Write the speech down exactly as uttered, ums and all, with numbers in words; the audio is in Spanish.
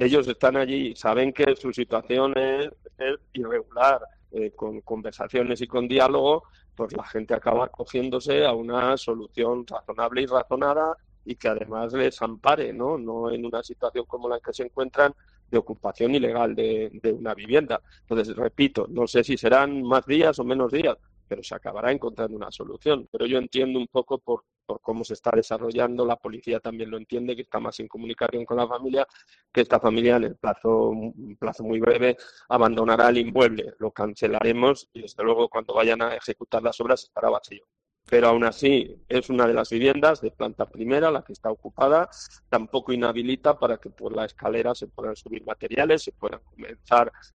ellos están allí, saben que su situación es, es irregular, eh, con conversaciones y con diálogo, pues la gente acaba acogiéndose a una solución razonable y razonada y que además les ampare, ¿no? No en una situación como la que se encuentran de ocupación ilegal de, de una vivienda. Entonces, repito, no sé si serán más días o menos días, pero se acabará encontrando una solución. Pero yo entiendo un poco por, por cómo se está desarrollando, la policía también lo entiende, que está más en comunicación con la familia, que esta familia en el plazo, un plazo muy breve abandonará el inmueble, lo cancelaremos y desde luego cuando vayan a ejecutar las obras estará vacío. Pero aún así es una de las viviendas de planta primera la que está ocupada, tampoco inhabilita para que por la escalera se puedan subir materiales, se puedan comenzar